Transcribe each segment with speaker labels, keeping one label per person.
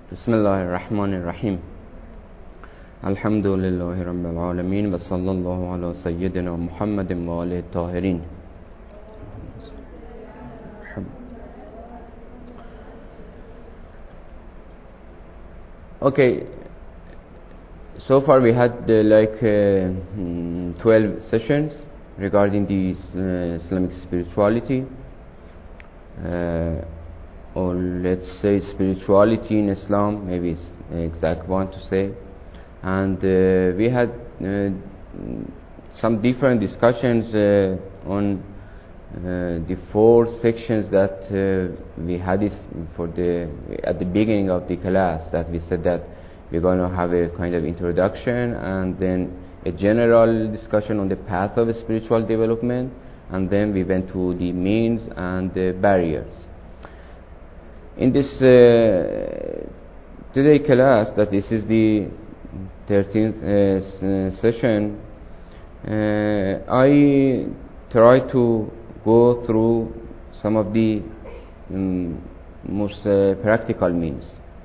Speaker 1: بسم الله الرحمن الرحيم الحمد لله رب العالمين وصلى الله على سيدنا محمد وآله الطاهرين. Okay, so far we had 12 sessions regarding the Islamic spirituality, or let's say spirituality in Islam, maybe it's the exact one to say. And we had some different discussions on the 4 sections that we had it at the beginning of the class, that we said that we're going to have a kind of introduction and then a general discussion on the path of spiritual development, and then we went to the means and the barriers. In this today class, that this is the 13th session, I try to go through some of the most practical means.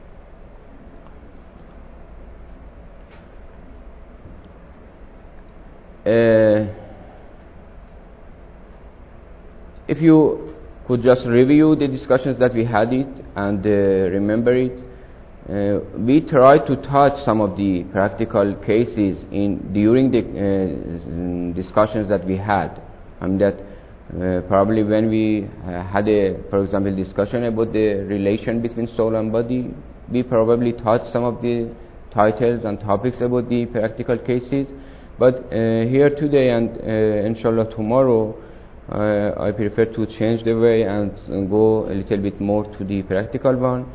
Speaker 1: If you could just review the discussions that we had it and remember it, we tried to touch some of the practical cases during the discussions that we had. That probably when we had for example, discussion about the relation between soul and body, we probably touched some of the titles and topics about the practical cases. But here today and inshallah tomorrow, I prefer to change the way and go a little bit more to the practical one.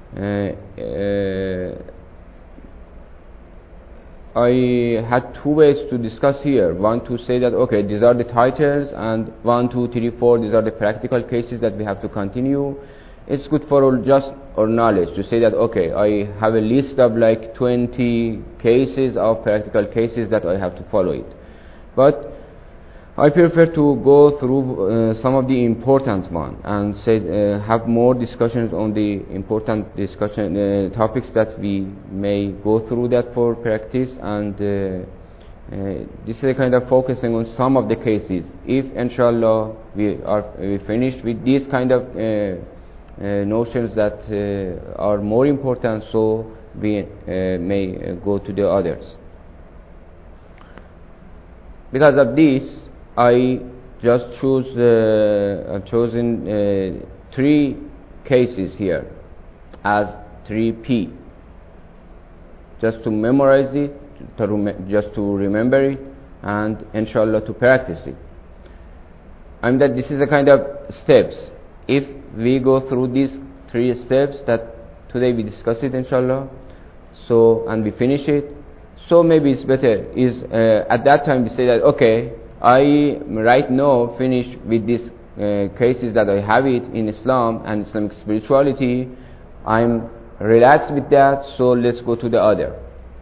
Speaker 1: I had 2 ways to discuss here. One, to say that okay, these are the titles, and 1, 2, 3, 4, these are the practical cases that we have to continue. It's good for just our knowledge to say that okay, I have a list of 20 cases of practical cases that I have to follow it. But I prefer to go through some of the important ones and have more discussions on the important topics that we may go through that for practice. And this is a kind of focusing on some of the cases. If inshallah we finished with these kind of notions that are more important, so we may go to the others. Because of this, I just I've chosen 3 cases here as 3P, just to memorize it, just to remember it, and inshallah to practice it. And that this is a kind of steps. If we go through these 3 steps that today we discuss it inshallah, and we finish it, so maybe it's better at that time we say that okay, I right now finish with these cases that I have it in Islam and Islamic spirituality. I'm relaxed with that, so let's go to the other.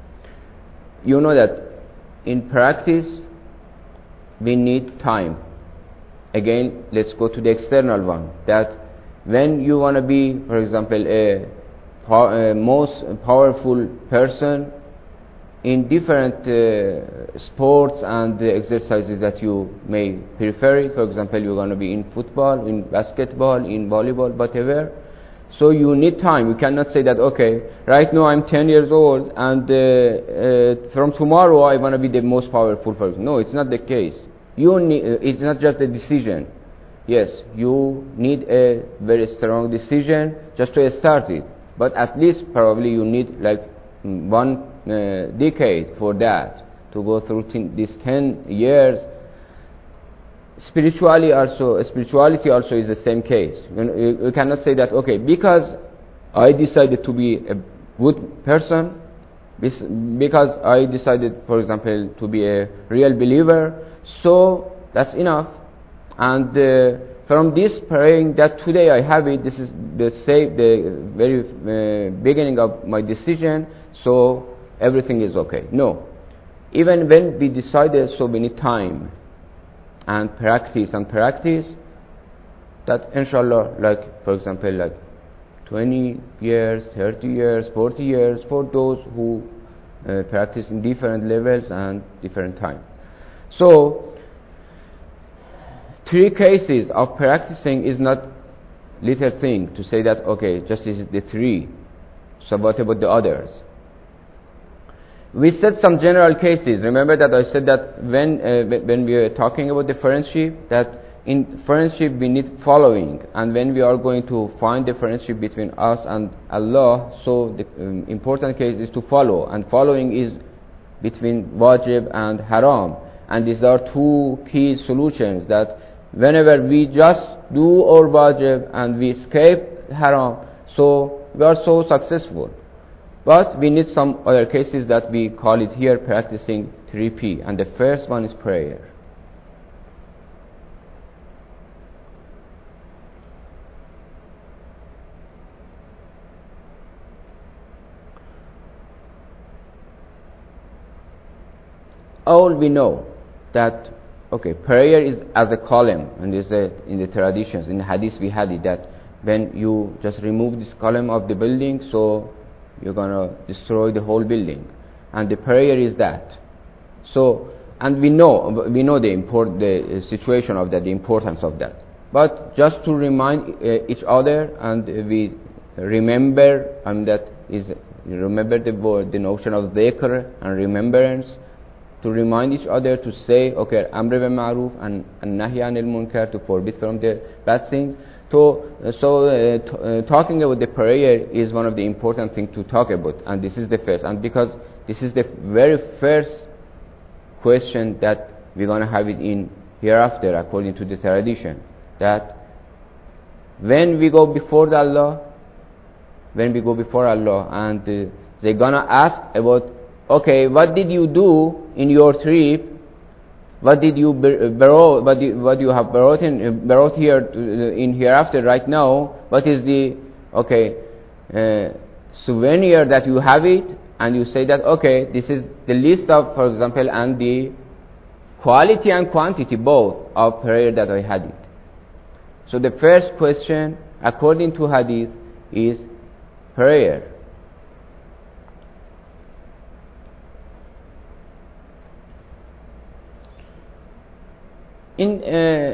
Speaker 1: You know that in practice we need time. Again, let's go to the external one. That when you want to be, for example, a most powerful person in different sports and exercises that you may prefer it. For example, you're going to be in football, in basketball, in volleyball, whatever. So you need time. You cannot say that, okay, right now I'm 10 years old and from tomorrow I want to be the most powerful person. No, it's not the case. It's not just a decision. Yes, you need a very strong decision just to start it. But at least probably you need 1 decade for that, to go through these 10 years. Spirituality also is the same case. You cannot say that okay, because I decided to be a good person, because I decided, for example, to be a real believer, so that's enough. And from this praying that today I have it, this is the very beginning of my decision, so everything is okay. No. Even when we decided, so we need time and practice, that inshallah, for example, 20 years, 30 years, 40 years, for those who practice in different levels and different time. So 3 cases of practicing is not little thing to say that, okay, just this is the 3, so what about the others? We said some general cases. Remember that I said that when we are talking about the friendship, that in friendship we need following, and when we are going to find the friendship between us and Allah, so the important case is to follow, and following is between wajib and haram, and these are 2 key solutions, that whenever we just do our wajib and we escape haram, so we are so successful. But we need some other cases that we call it here practicing 3P, and the first one is prayer. All we know that, okay, prayer is as a column, and is in the traditions, in the hadith we had it, that when you just remove this column of the building, so you're gonna destroy the whole building, and the prayer is that. So, and we know the situation of that, the importance of that. But just to remind each other, and we remember, and that is remember the notion of dhikr and remembrance, to remind each other to say, okay, amr bil ma'ruf and nahy anil munkar, to forbid from the bad things. So talking about the prayer is one of the important things to talk about, and this is the first, and because this is the very first question that we're going to have it in hereafter according to the tradition, that when we go before Allah, and they're going to ask about, okay, what did you do in your trip? What did you what you have brought here in hereafter right now? What is the souvenir that you have it? And you say that, okay, this is the list of, for example, and the quality and quantity both of prayer that I had it. So the first question, according to hadith, is prayer. In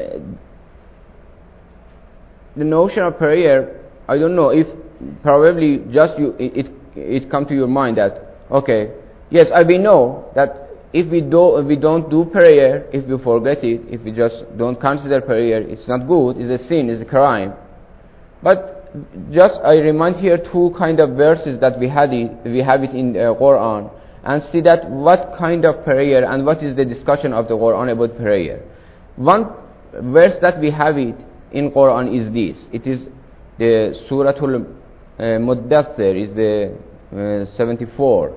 Speaker 1: the notion of prayer, I don't know if probably just it come to your mind that, okay, yes, we know that if we don't do prayer, if we forget it, if we just don't consider prayer, it's not good, it's a sin, it's a crime. But just I remind here 2 kind of verses that we have it in the Quran, and see that what kind of prayer and what is the discussion of the Quran about prayer. One verse that we have it in Quran is this. It is the Suratul Muddathir, is the 74,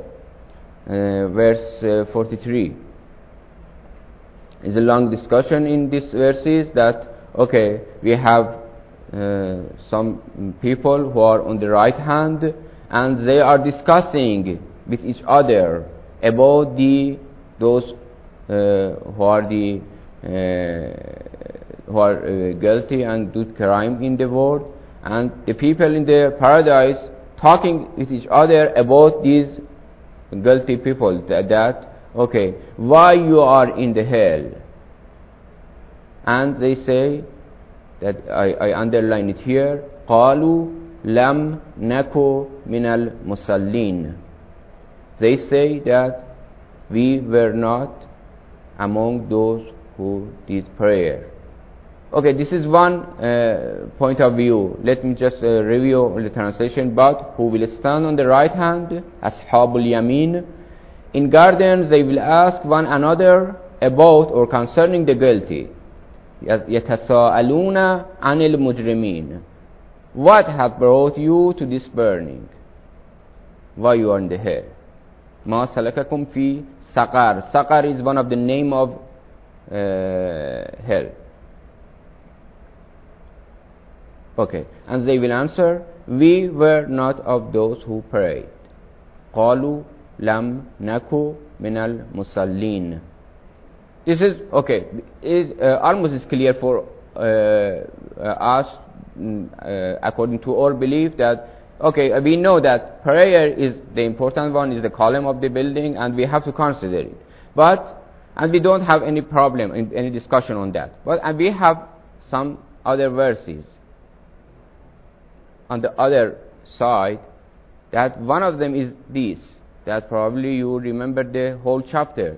Speaker 1: verse 43. It's a long discussion in these verses that, okay, we have some people who are on the right hand, and they are discussing with each other about those who are guilty and do crime in the world, and the people in the paradise talking with each other about these guilty people, that okay, why you are in the hell? And they say that, I underline it here, قالوا لم نكو من المصلين. They say that we were not among those who did prayer. Okay, this is one point of view. Let me just review the translation. But who will stand on the right hand, Ashabul Yamin, in gardens they will ask one another about or concerning the guilty. يَتَسَاءَلُونَ عَنِ الْمُجْرِمِينَ. What have brought you to this burning? Why you are in the hell? مَا سَلَكَكُمْ فِي سَقَرٍ. Saqar is one of the name of hell. Okay, and they will answer, we were not of those who prayed. قالوا لم نكو من المصلين. This is okay. Almost is clear for us according to our belief that, okay, we know that prayer is the important one, is the column of the building, and we have to consider it. And we don't have any problem, any discussion on that. And we have some other verses on the other side, that one of them is this, that probably you remember the whole chapter.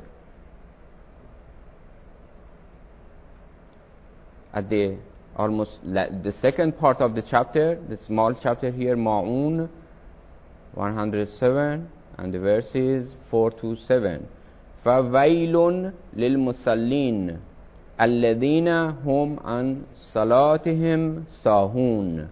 Speaker 1: At the the second part of the chapter, the small chapter here, Ma'un 107, and the verses 4 to 7. فَوَيْلٌ لِلْمُصَلِّينَ الَّذِينَ هُمْ عَنْ صَلَاتِهِمْ سَاهُونَ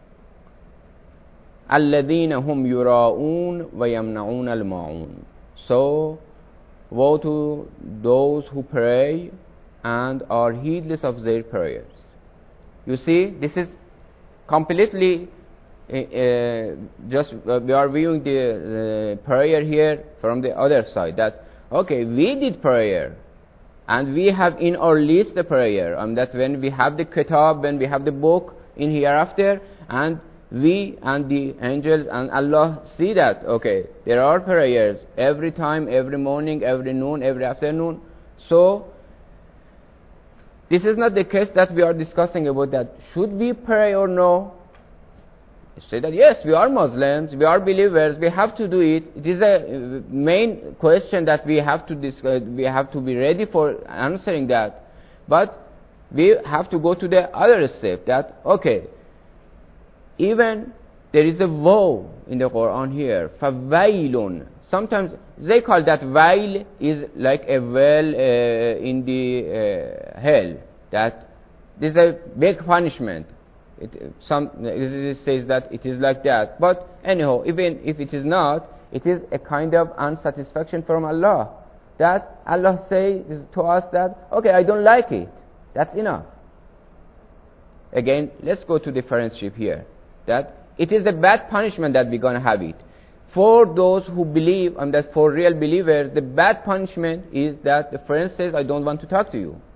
Speaker 1: الَّذِينَ هُمْ يُرَاءُونَ وَيَمْنَعُونَ الْمَاعُونَ. So, woe to those who pray and are heedless of their prayers. You see, this is completely just we are viewing the prayer here from the other side, that okay, we did prayer and we have in our list the prayer, and that when we have the kitab, when we have the book in hereafter, and we and the angels and Allah see that, okay, there are prayers every time, every morning, every noon, every afternoon. So this is not the case that we are discussing about that should we pray or no. Say that yes, we are Muslims, we are believers, we have to do it. It is a main question that we have to discuss. We have to be ready for answering that. But we have to go to the other step, that okay, even there is a woe in the Quran here, فَوَيْلٌ. Sometimes they call that wail is like a well in the hell, that this is a big punishment. It says that it is like that. But anyhow, even if it is not, it is a kind of unsatisfaction from Allah. That Allah says to us that, okay, I don't like it. That's enough. Again, let's go to the friendship here. That it is a bad punishment that we're going to have it. For those who believe, and that for real believers, the bad punishment is that the friend says, I don't want to talk to you.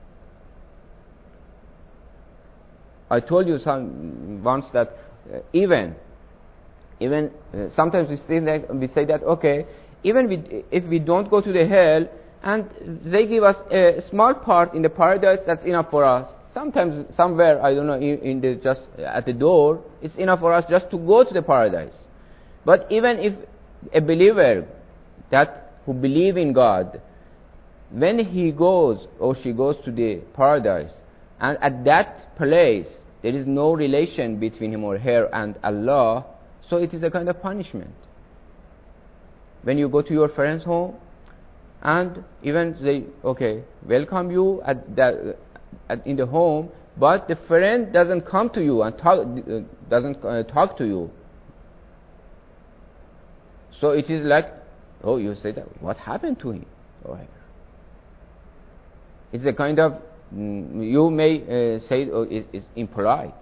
Speaker 1: I told you once that even sometimes we say that okay, even if we don't go to the hell and they give us a small part in the paradise, that's enough for us. Sometimes somewhere, I don't know, in the just at the door, it's enough for us just to go to the paradise. But even if a believer who believe in God, when he goes or she goes to the paradise, and at that place there is no relation between him or her and Allah, so it is a kind of punishment. When you go to your friend's home, and even they welcome you in the home, but the friend doesn't come to you and doesn't talk to you. So it is like, oh, you say that, what happened to him? It's a kind of, you may say, oh, it's impolite.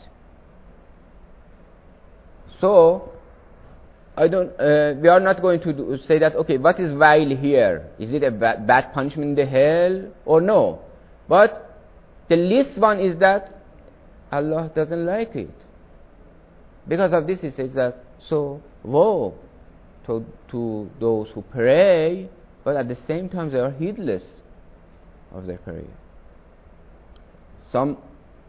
Speaker 1: So, we are not going to say that, okay, what is wail here? Is it a bad punishment in the hell or no? But the least one is that Allah doesn't like it. Because of this, He says that, so, woe to those who pray, but at the same time they are heedless of their prayer. Some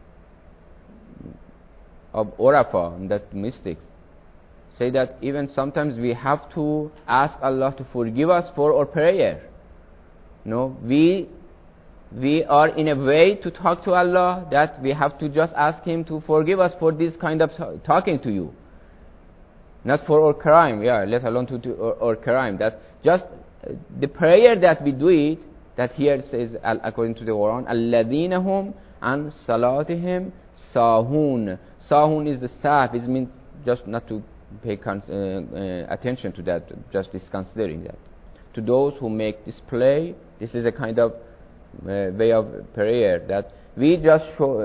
Speaker 1: of Urafa, that mystics, say that even sometimes we have to ask Allah to forgive us for our prayer. No, we are in a way to talk to Allah that we have to just ask Him to forgive us for this kind of talking to you. Not for our crime, let alone to our crime. That just the prayer that we do it, that here says, according to the Quran, الَّذِينَ هُمْ عَنْ صَلَاتِهِمْ سَاهُونَ. Sahun is the sahf, it means just not to pay attention to that, just disconsidering that. To those who make display, this is a kind of way of prayer, that we just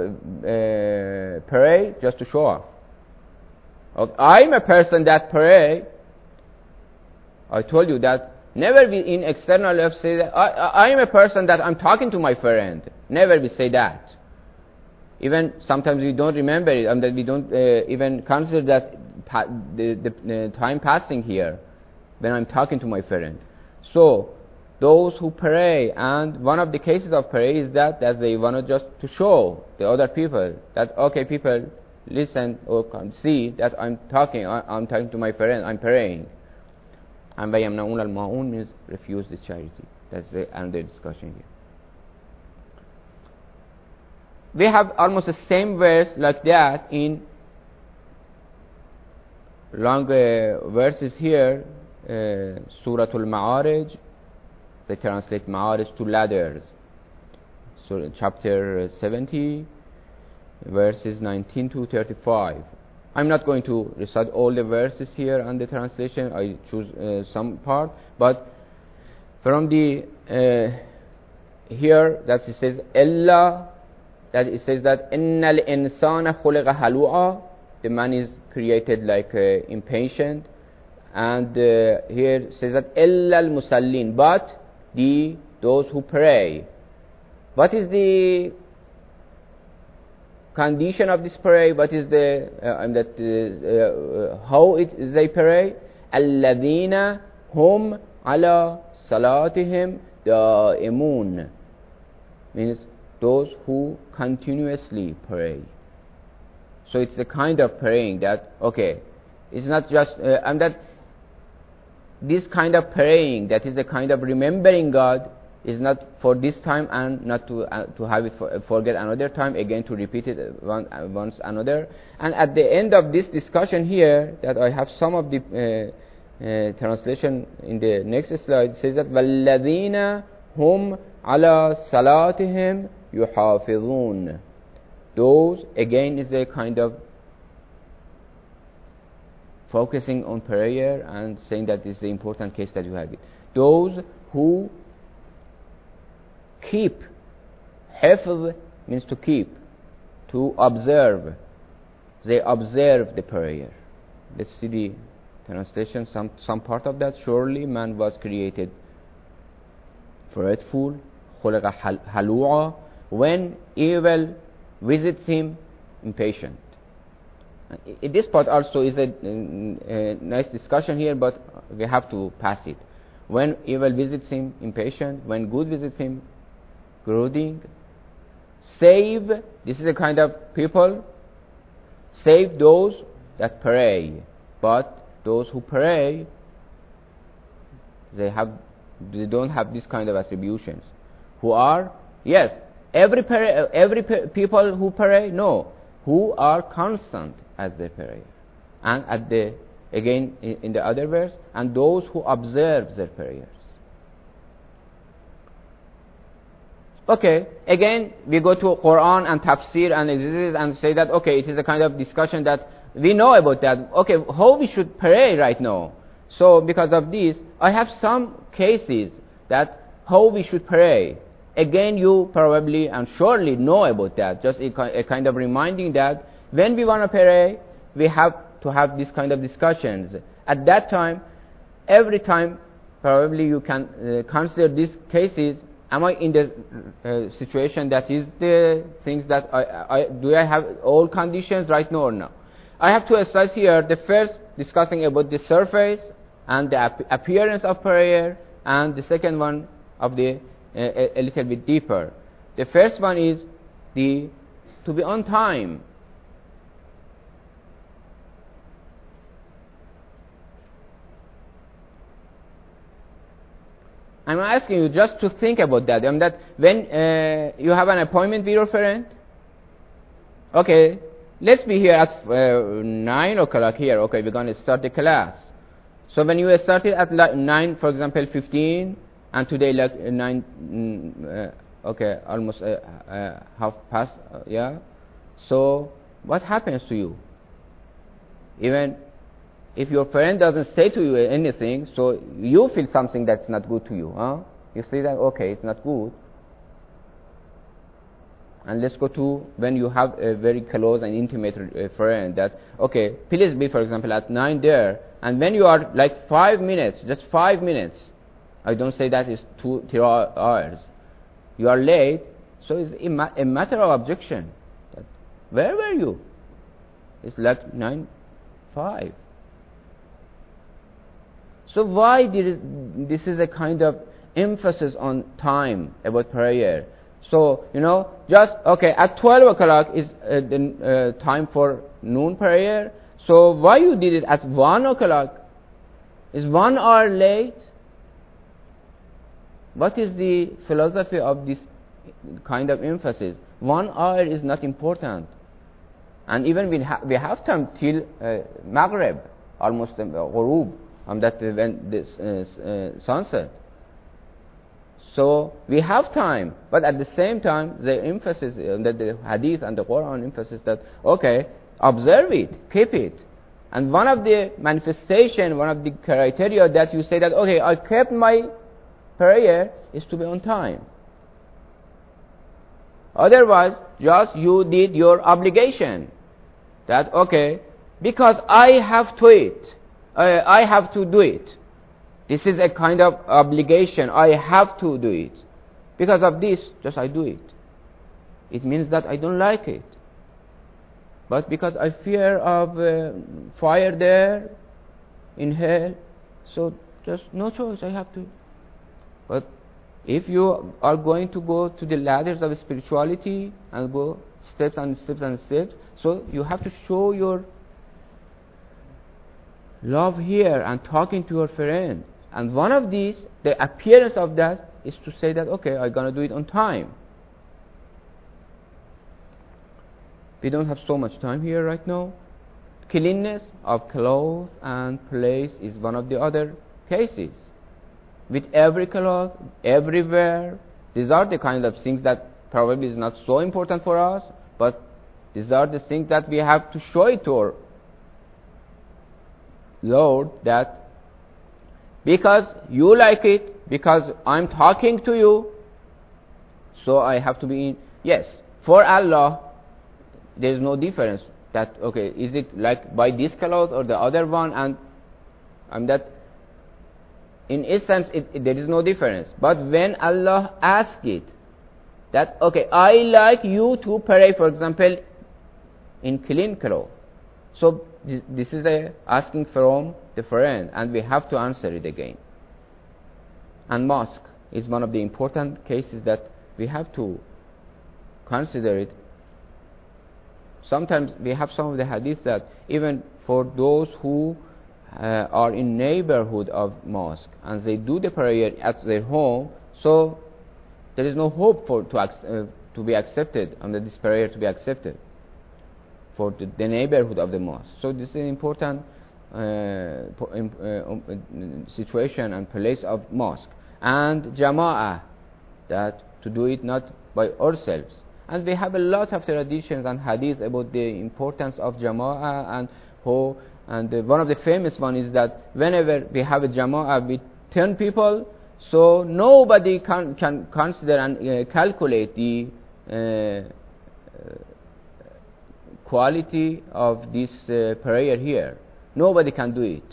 Speaker 1: pray just to show off. I'm a person that pray. I told you that never we in external life say that I'm a person that I'm talking to my friend. Never we say that. Even sometimes we don't remember it, and that we don't even consider that the time passing here when I'm talking to my parent. So those who pray, and one of the cases of prayer is that they want to just to show the other people that, okay, people listen or can see that I'm talking to my parent, I'm praying. And وَيَمْنَعُونَ الْمَاعُونَ means refuse the charity. That's another discussion here. We have almost the same verse like that in long verses here, Surah Al-Ma'arij. They translate Ma'arij to ladders. So chapter 70, verses 19 to 35. I'm not going to recite all the verses here on the translation. I choose some part, but from the here that it says Allah, that it says that innal insana khuliqa halu'a, the man is created like impatient, and here it says that illa al musallin, but those who pray. What is the condition of this prayer? What is the how they pray? Alladhina hum ala salatihim da'imun, means those who continuously pray. So it's the kind of praying that, okay, it's not just and that this kind of praying, that is the kind of remembering God, is not for this time and not to have it forget another time, again to repeat it once another. And at the end of this discussion here, that I have some of the translation in the next slide, it says that وَالَّذِينَ هُمْ عَلَى صَلَاتِهِمْ يُحَافِظُونَ. Those, again, is a kind of focusing on prayer and saying that this is the important case that you have it. Those who keep, hifz means to keep, to observe. They observe the prayer. Let's see the translation, some part of that. Surely man was created forgetful, خُلِقَ halu'a, when evil visits him, impatient. This part also is a nice discussion here, but we have to pass it. When evil visits him, impatient. When good visits him, brooding. Save, this is a kind of people, save those that pray. But those who pray, they don't have this kind of attributions. Who are, yes, every people who pray, no, who are constant at their prayer. And at the, again in the other verse, and those who observe their prayers. Okay, again we go to Quran and Tafsir and exegesis and say that, okay, it is a kind of discussion that we know about that. Okay, how we should pray right now? So because of this, I have some cases that how we should pray. Again, you probably and surely know about that. Just a kind of reminding that when we want to pray, we have to have this kind of discussions. At that time, every time, probably you can consider these cases. Am I in the situation that is the things that do I have all conditions right now or no? I have two slides here. The first discussing about the surface and the appearance of prayer, and the second one of the a little bit deeper. The first one is to be on time. I'm asking you just to think about that. That when you have an appointment with your friend, okay, let's be here at 9 o'clock here. Okay, we're going to start the class. So when you started at 9, for example, 15, and today like 9, okay, almost half past, yeah. So what happens to you? Even if your friend doesn't say to you anything, so you feel something that's not good to you, huh? You say that, okay, it's not good. And let's go to when you have a very close and intimate friend that, okay, please be, for example, at 9 there, and when you are like 5 minutes, just 5 minutes, I don't say that is 2 hours, you are late, so it's a matter of objection. That Where were you? It's like 9:05. So why this is a kind of emphasis on time about prayer? So, just, okay, at 12 o'clock is the time for noon prayer. So why you did it at 1 o'clock? Is 1 hour late? What is the philosophy of this kind of emphasis? 1 hour is not important. And even we have time till Maghrib, almost Ghurub, that when this sunset. So we have time, but at the same time, the emphasis that the Hadith and the Quran emphasis that, okay, observe it, keep it. And one of the manifestation, one of the criteria that you say that, okay, I kept my prayer, is to be on time. Otherwise, just you did your obligation. That, okay, because I have to do it. This is a kind of obligation. I have to do it. Because of this, just I do it. It means that I don't like it. But because I fear of fire there in hell, so just no choice, I have to. But if you are going to go to the ladders of spirituality and go steps and steps and steps, so you have to show your love here and talking to your friend. And one of these, the appearance of that, is to say that, okay, I'm going to do it on time. We don't have so much time here right now. Cleanness of clothes and place is one of the other cases. With every cloth, everywhere, these are the kind of things that probably is not so important for us, but these are the things that we have to show it to our Lord, that because you like it, because I'm talking to you, so I have to be in. Yes, for Allah, there is no difference. That, okay, is it like by this cloth or the other one, and that in essence there is no difference. But when Allah asks it, that, okay, I like you to pray, for example, in clean clothes. So this is asking from the friend, and we have to answer it again. And mosque is one of the important cases that we have to consider it. Sometimes we have some of the hadiths that even for those who are in neighborhood of mosque and they do the prayer at their home, so there is no hope to be accepted, and this prayer to be accepted for the neighborhood of the mosque. So this is an important situation and place of mosque. And jama'ah, that to do it not by ourselves. And we have a lot of traditions and hadith about the importance of jama'ah, and one of the famous one is that whenever we have a jama'ah with 10 people, so nobody can consider and calculate the quality of this prayer here. Nobody can do it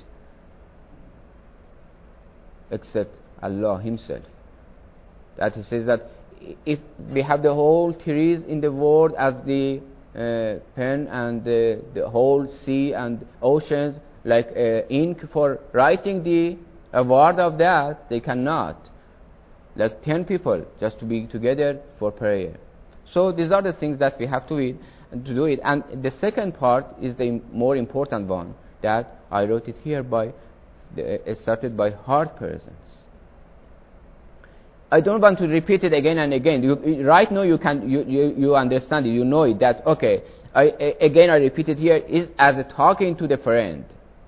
Speaker 1: except Allah Himself. That He says that if we have the whole trees in the world as the pen, and the whole sea and oceans like ink for writing the word of that, they cannot. Like 10 people just to be together for prayer. So these are the things that we have to do it. And the second part is the more important one, that I wrote it here started by heart presence. I don't want to repeat it again and again. Right now you understand it, you know it, that, okay, I repeat it here, is as a talking to the friend.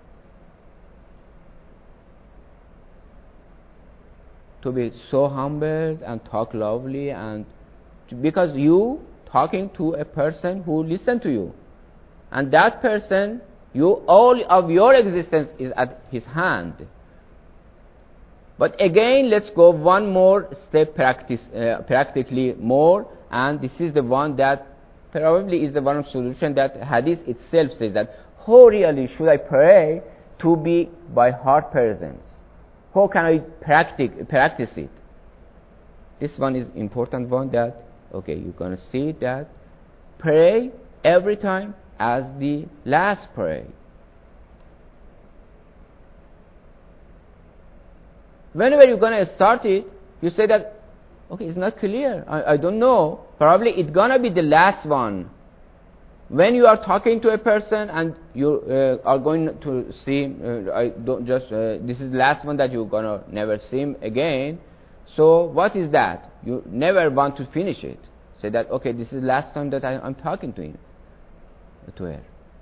Speaker 1: To be so humble and talk lovely, and because you talking to a person who listen to you, and that person, all of your existence is at his hand. But again, let's go one more step practically more, and this is the one that probably is the one solution that Hadith itself says, that how really should I pray to be by heart presence? How can I practice it? This one is important one, that, okay, you're going to see that pray every time as the last prayer. Whenever you're going to start it, you say that, okay, it's not clear. I don't know. Probably it's going to be the last one. When you are talking to a person and you are going to see him, this is the last one that you're going to never see him again. So what is that? You never want to finish it. Say that, okay, this is the last time that I'm talking to him, to her.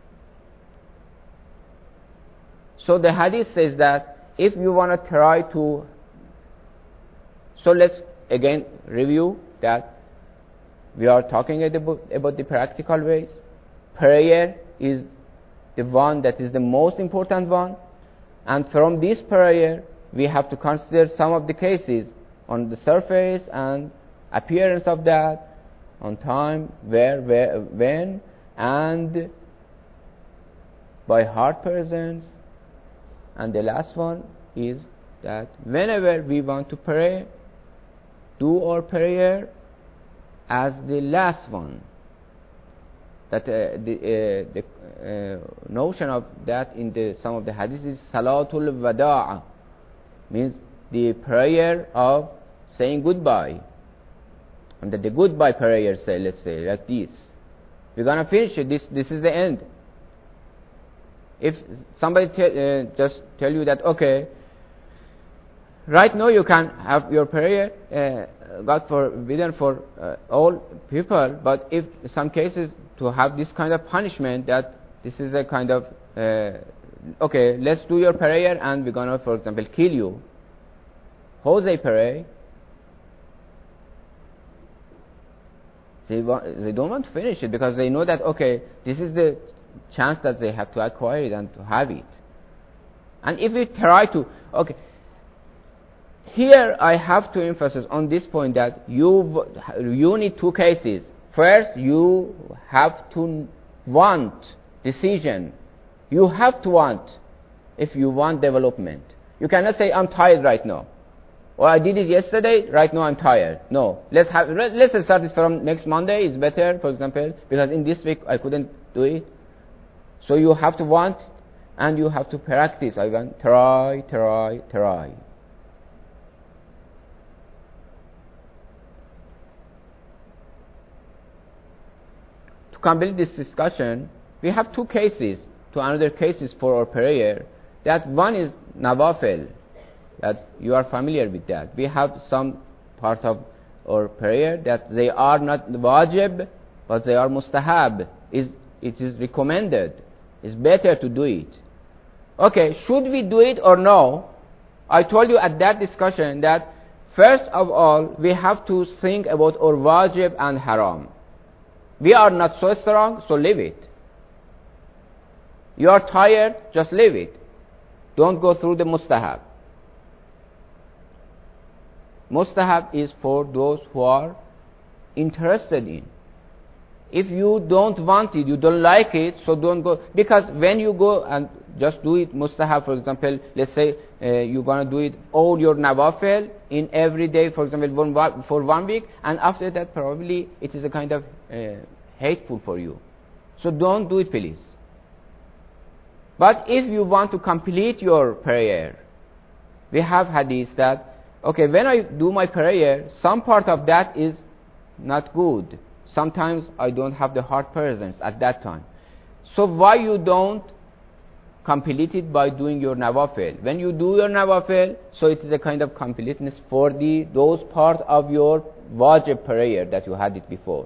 Speaker 1: So the hadith says that if you want to try to, so let's again review that we are talking about the practical ways. Prayer is the one that is the most important one, and from this prayer we have to consider some of the cases on the surface and appearance of that, on time, where, when, and by heart presence. And the last one is that whenever we want to pray, do our prayer as the last one. That the notion of that in some of the hadiths is Salatul Wada'a, means the prayer of saying goodbye. And that the goodbye prayer, let's say like this. We're going to finish it. This is the end. If somebody just tell you that, okay, right now you can have your prayer, God forbidden for all people, but if some cases to have this kind of punishment, that this is a kind of, okay, let's do your prayer and we're going to, for example, kill you. How they pray? They don't want to finish it because they know that, okay, this is the chance that they have to acquire it and to have it. And if we try to, okay, here I have to emphasize on this point that you need two cases. First, you have to want decision. You have to want if you want development. You cannot say, I'm tired right now. Or I did it yesterday, right now I'm tired. No. Let's start it from next Monday, it's better, for example, because in this week I couldn't do it. So you have to want and you have to practice. I want try. To complete this discussion, we have two cases, two another cases for our prayer. That one is Nawafil, that you are familiar with that. We have some parts of our prayer that they are not wajib, but they are mustahab. It is recommended. It's better to do it. Okay, should we do it or no? I told you at that discussion that first of all, we have to think about our wajib and haram. We are not so strong, so leave it. You are tired, just leave it. Don't go through the mustahab. Mustahab is for those who are interested in. If you don't want it, you don't like it, so don't go. Because when you go and just do it, mustahab, for example, let's say you're going to do it all your nawafil in every day, for example, for 1 week, and after that probably it is a kind of hateful for you. So don't do it, please. But if you want to complete your prayer, we have hadith that, okay, when I do my prayer, some part of that is not good. Sometimes I don't have the heart presence at that time. So why you don't complete it by doing your nawafil? When you do your nawafil, so it is a kind of completeness for those parts of your wajib prayer that you had it before.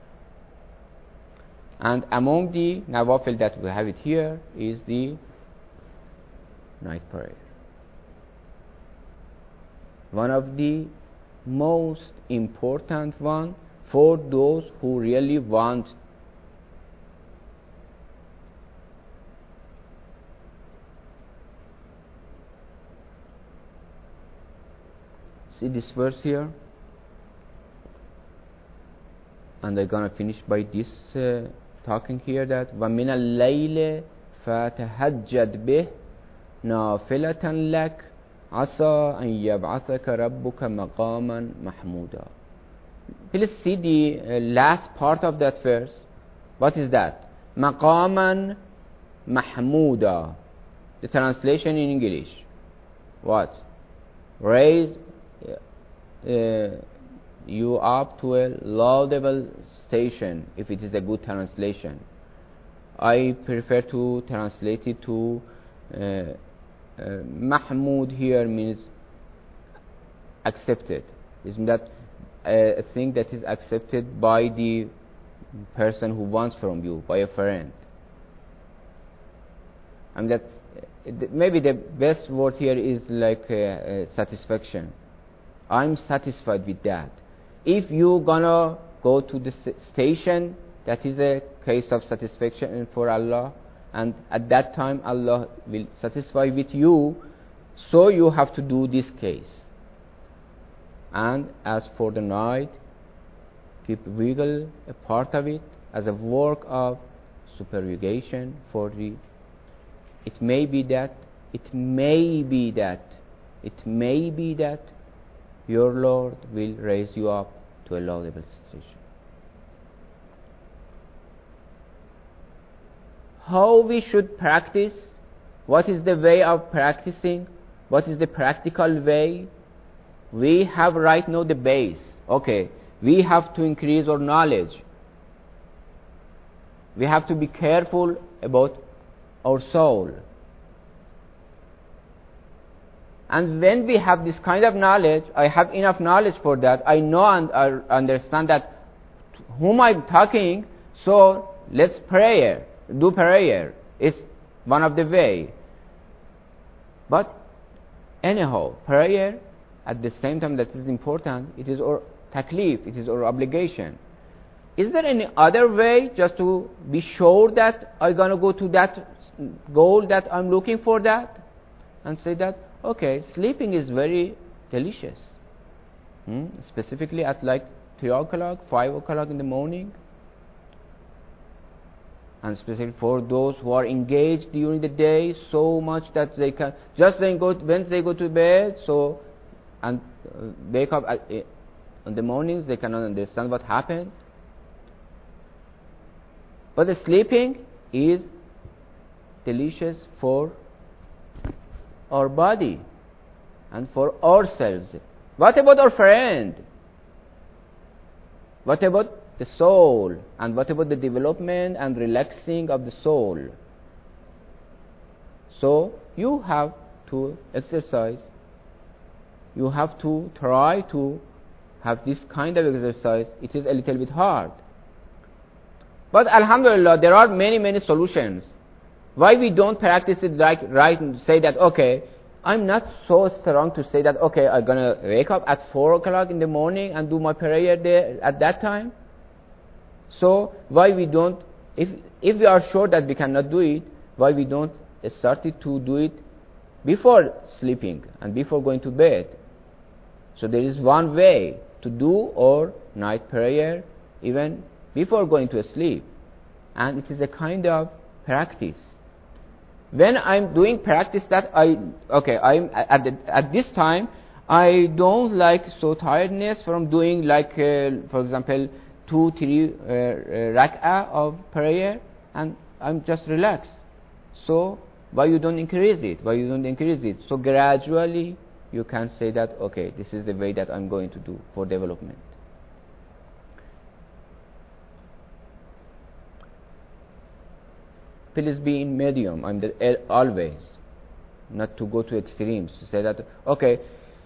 Speaker 1: And among the nawafil that we have it here is the night prayer. One of the most important one for those who really want. See this verse here? And I'm going to finish by this talking here that وَمِنَ اللَّيْلِ فَتَهَجَّدْ بِهِ نَافِلَةً لَكَ عَسَىٰ أَن يَبْعَثَكَ رَبُّكَ مَقَامًا مَحْمُودًا. Please see the last part of that verse. What is that? Maqaman mahmuda. The translation in English. What? Raise you up to a laudable station, if it is a good translation. I prefer to translate it to Mahmud here means accepted. Is that a thing that is accepted by the person who wants from you, by a friend. And that maybe the best word here is like satisfaction. I'm satisfied with that. If you gonna go to the station, that is a case of satisfaction for Allah, and at that time Allah will satisfy with you, so you have to do this case. And as for the night, keep wiggle a part of it as a work of supererogation for the. It may be that your Lord will raise you up to a laudable station. How we should practice? What is the way of practicing? What is the practical way? We have right now the base. Okay, we have to increase our knowledge. We have to be careful about our soul. And when we have this kind of knowledge, I have enough knowledge for that. I know and I understand that to whom I'm talking, so let's do prayer. It's one of the way. But anyhow, prayer, at the same time that is important, it is our taklif, it is our obligation. Is there any other way just to be sure that I'm going to go to that goal that I'm looking for that? And say that, okay, sleeping is very delicious. Specifically at like 3 o'clock, 5 o'clock in the morning. And especially for those who are engaged during the day so much that they can, just then once they go to bed, so, and wake up in the mornings, they cannot understand what happened. But the sleeping is delicious for our body and for ourselves. What about our friend? What about the soul? And what about the development and relaxing of the soul? So you have to exercise. You have to try to have this kind of exercise. It is a little bit hard. But alhamdulillah, there are many solutions. Why we don't practice it right and say that, okay, I'm not so strong to say that, okay, I'm going to wake up at 4 o'clock in the morning and do my prayer there at that time. So why we don't, if we are sure that we cannot do it, why we don't start it to do it before sleeping and before going to bed? So there is one way to do our night prayer even before going to sleep, and it is a kind of practice. When I'm doing practice that I'm at this time, I don't like so tiredness from doing like for example 2-3 rak'ah of prayer, and I'm just relaxed. So why you don't increase it? So gradually you can say that, okay, this is the way that I'm going to do for development. Please be in medium. Always, not to go to extremes. To say that, okay,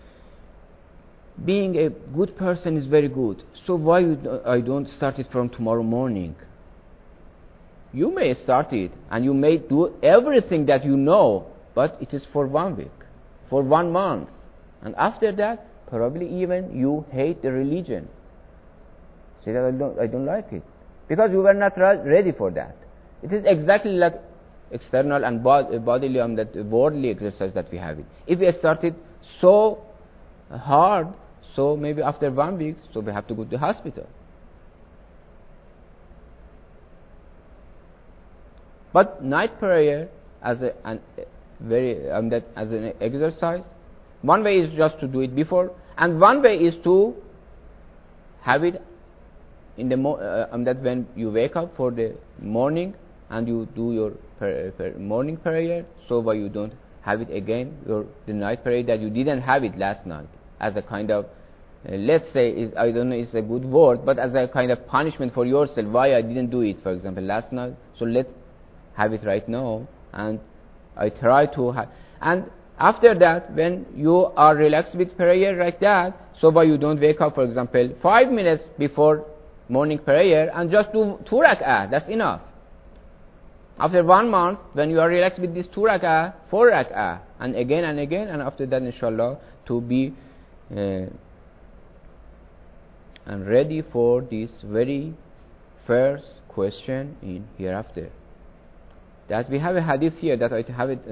Speaker 1: being a good person is very good. So why I don't start it from tomorrow morning? You may start it, and you may do everything that you know, but it is for 1 week, for 1 month, and after that, probably even you hate the religion. Say that I don't like it, because you were not ready for that. It is exactly like external and bodily and that worldly exercise that we have it. If we started so hard, so maybe after 1 week, so we have to go to the hospital. But night prayer as an exercise, one way is just to do it before, and one way is to have it in the that when you wake up for the morning and you do your morning prayer, so why you don't have it again, the night prayer that you didn't have it last night, as a kind of let's say, I don't know, it's a good word, but as a kind of punishment for yourself, why I didn't do it, for example, last night. So let's have it right now, and I try to have. And after that, when you are relaxed with prayer like that, so why you don't wake up, for example, 5 minutes before morning prayer and just do 2 rak'ah, that's enough. After 1 month, when you are relaxed with this 2 rak'ah, 4 rak'ah, and again, and after that, inshallah, to be and ready for this very first question in hereafter. That we have a hadith here that I have it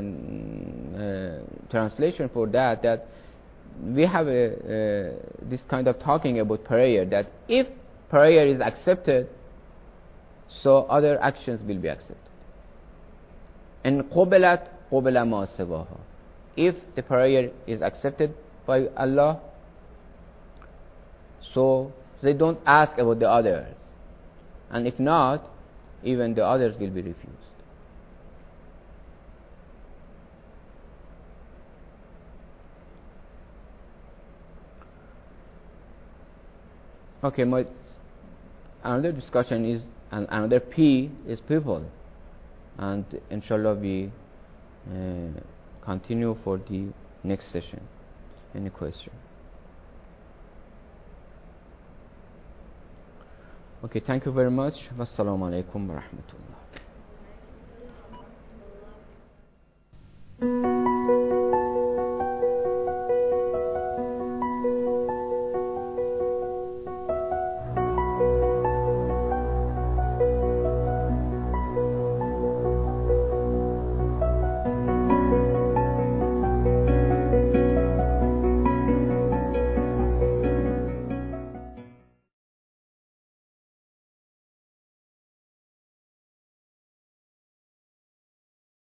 Speaker 1: translation for that. That we have this kind of talking about prayer. That if prayer is accepted, so other actions will be accepted. And قُبِلَتْ قُبِلَ مَا سِوَاهَا. If the prayer is accepted by Allah, so they don't ask about the others. And if not, even the others will be refused. Okay, another discussion is, and another P is people. And inshallah we continue for the next session. Any question? Okay, thank you very much. Wassalamu alaikum wa rahmatullah.